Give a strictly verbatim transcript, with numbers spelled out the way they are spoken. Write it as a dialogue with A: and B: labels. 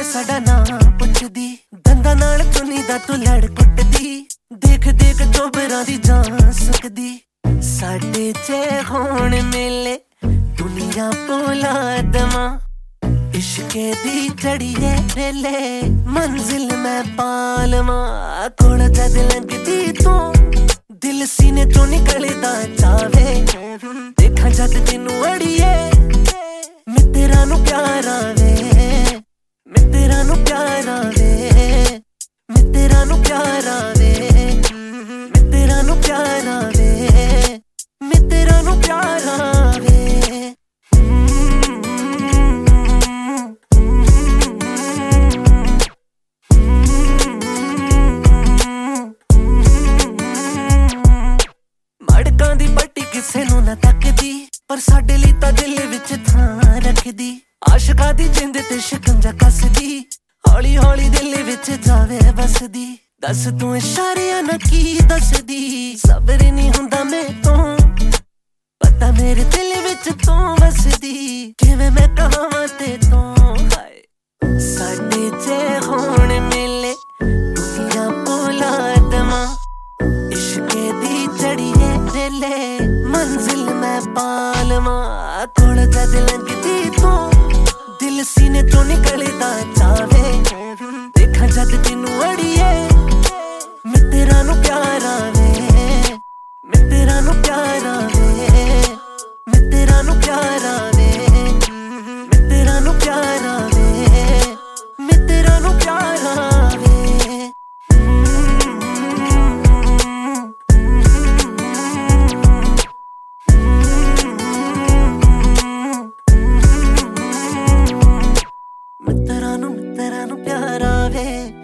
A: ਸਾਡਾ ਨਾਂ ਪੁੱਛਦੀ, ਦੰਦਾਂ ਨਾਲ ਚੁੰਨੀ ਦਾ ਤੂੰ ਲੜ ਕੁੱਟਦੀ, ਦੇਖ ਦੇਖ ਚੋਬਰਾਂ ਦੀ ਜਾਨ ਸੁੱਕਦੀ। ਸਾਡੇ ਚ ਹੋਣ ਮੇਲੇ ਦੁਨੀਆ ਭੁਲਾ ਦਵਾਂ, ਇਸ਼ਕੇ ਦੀ ਚੜੀਏ ਰੇਲੇ ਮੰਜ਼ਿਲ ਮੈਂ ਪਾ ਲਵਾਂ। ਕੋਲ ਜਦ ਲੰਘਦੀ ਤੂੰ ਦਿਲ ਸੀਨੇ ਚੋਂ ਨਿਕਲਦਾ ਜਾਵੇ, ਦੇਖਾਂ ਜਦ ਤੈਨੂੰ ਅੜੀਏ ਮੈਂ ਤੇਰਾ ਨੂੰ ਪਿਆਰਾ ਵੇ, ਮੈਂ ਤੇਰਾ ਨੂੰ ਪਿਆਰਾ ਵੇ, ਮੈਂ ਤੇਰਾ ਨੂੰ ਪਿਆਰਾ ਵੇ, ਮੈਂ ਤੇਰਾ ਨੂੰ ਪਿਆਰਾ ਵੇ, ਮੈਂ ਤੇਰਾ ਨੂੰ ਪਿਆਰਾ ਵੇ। ਮੜਕਾਂ ਦੀ ਪੱਟੀ ਕਿਸੇ ਨੂੰ ਨਾ ਤੱਕਦੀ, ਪਰ ਸਾਡੇ ਲਈ ਤਾਂ ਦਿਲ ਵਿੱਚ ਥਾਂ ਰੱਖਦੀ। ਆਸ਼ਿਕਾਂ ਦੀ ਜਿੰਦ ਤੇ ਸ਼ਿਕੰਜਾ ਕੱਸਦੀ, ਹੌਲੀ ਹੌਲੀ ਦਿਲ ਵਿੱਚ ਜਾਵੇ ਬਸਦੀ। ਦੱਸ ਤੂੰ ਇਸ਼ਾਰਿਆਂ ਨਾਲ ਕੀ ਦੱਸਦੀ, ਸਬਰ ਨਹੀਂ ਹੁੰਦਾ ਮੈਥੋਂ, ਪਤਾ ਮੇਰੇ ਦਿਲ ਵਿੱਚ ਤੂੰ ਵਸਦੀ। ਕਿਵੇਂ ਮੈਂ ਕਹਾਂ ਤੇ ਤੂੰ ਹਾਏ, ਸਾਡੇ ਚ ਹੋਣ ਮੇਲੇ ਦੁਨੀਆ ਭੁਲਾ ਦਵਾਂ, ਇਸ਼ਕੇ ਦੀ ਚੜੀਏ ਰੇਲੇ ਮੰਜ਼ਿਲ ਮੈਂ ਪਾ ਲਵਾਂ। ਕੋਲ ਜਦ ਲੰਘਦੀ ਤੂੰ ਦਿਲ ਸੀਨੇ ਚੋਂ ਨਿਕਲਦਾ ਜਾਵੇ, ਦੇਖਾਂ ਜਦ ਤੈਨੂੰ ਅੜੀਏ ਮੈਂ ਤੇਰਾ ਨੂੰ ਪਿਆਰਾ ਵੇ, ਮੈਂ ਤੇਰਾ ਨੂੰ ਪਿਆਰਾ ਵੇ, ਮੈਂ ਤੇਰਾ ਨੂੰ ਪਿਆਰਾ ਵੇ, ਮੈਂ ਤੇਰਾ ਨੂੰ ਪਿਆਰਾ ਵੇ, ਮੈਂ ਤੇਰਾ ਨੂੰ ਪਿਆਰਾ ਵੇ। ਮੈਂ ਤੇਰਾ ਨੂੰ, ਮੈਂ ਤੇਰਾ ਨੂੰ ਪਿਆਰਾ ਵੇ।